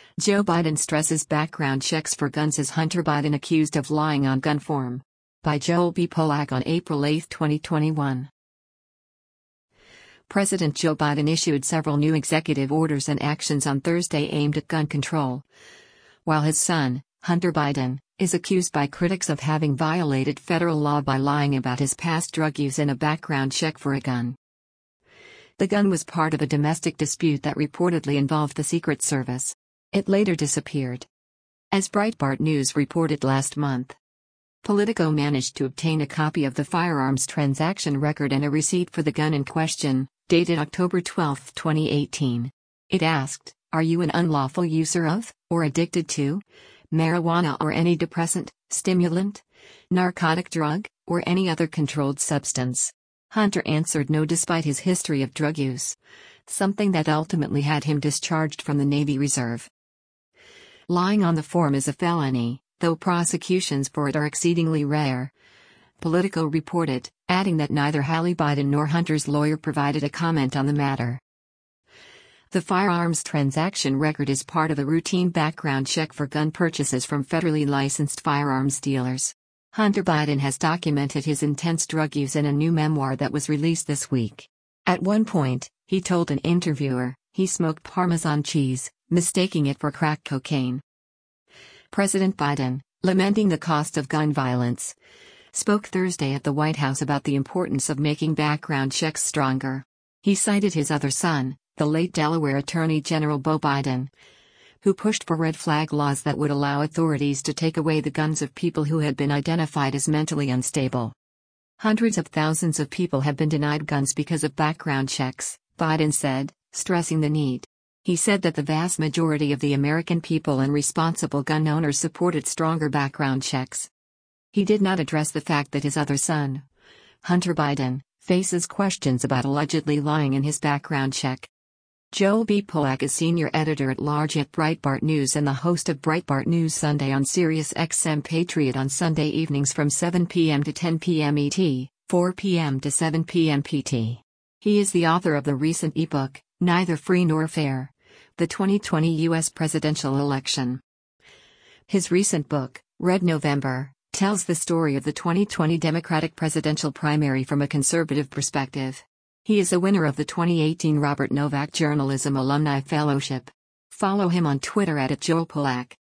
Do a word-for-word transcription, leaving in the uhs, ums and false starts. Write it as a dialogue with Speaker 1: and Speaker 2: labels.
Speaker 1: Joe Biden stresses background checks for guns as Hunter Biden accused of lying on gun form. By Joel B. Polak on April eighth, twenty twenty-one. President Joe Biden issued several new executive orders and actions on Thursday aimed at gun control. While his son, Hunter Biden, is accused by critics of having violated federal law by lying about his past drug use in a background check for a gun. The gun was part of a domestic dispute that reportedly involved the Secret Service. It later disappeared. As Breitbart News reported last month, Politico managed to obtain a copy of the firearms transaction record and a receipt for the gun in question, dated October twelfth, twenty eighteen. It asked, "Are you an unlawful user of, or addicted to, marijuana or any depressant, stimulant, narcotic drug, or any other controlled substance?" Hunter answered no despite his history of drug use, something that ultimately had him discharged from the Navy Reserve. Lying on the form is a felony, though prosecutions for it are exceedingly rare, Politico reported, adding that neither Hallie Biden nor Hunter's lawyer provided a comment on the matter. The firearms transaction record is part of a routine background check for gun purchases from federally licensed firearms dealers. Hunter Biden has documented his intense drug use in a new memoir that was released this week. At one point, he told an interviewer, he smoked Parmesan cheese, mistaking it for crack cocaine. President Biden, lamenting the cost of gun violence, spoke Thursday at the White House about the importance of making background checks stronger. He cited his other son, the late Delaware Attorney General Beau Biden, who pushed for red flag laws that would allow authorities to take away the guns of people who had been identified as mentally unstable. Hundreds of thousands of people have been denied guns because of background checks, Biden said, stressing the need. He said that the vast majority of the American people and responsible gun owners supported stronger background checks. He did not address the fact that his other son, Hunter Biden, faces questions about allegedly lying in his background check. Joel B. Polak is senior editor-at-large at Breitbart News and the host of Breitbart News Sunday on Sirius X M Patriot on Sunday evenings from seven p m to ten p m E T, four p m to seven p m P T. He is the author of the recent ebook, Neither Free Nor Fair: The twenty twenty U S Presidential Election. His recent book, Red November, tells the story of the twenty twenty Democratic presidential primary from a conservative perspective. He is a winner of the twenty eighteen Robert Novak Journalism Alumni Fellowship. Follow him on Twitter at Joel Polak.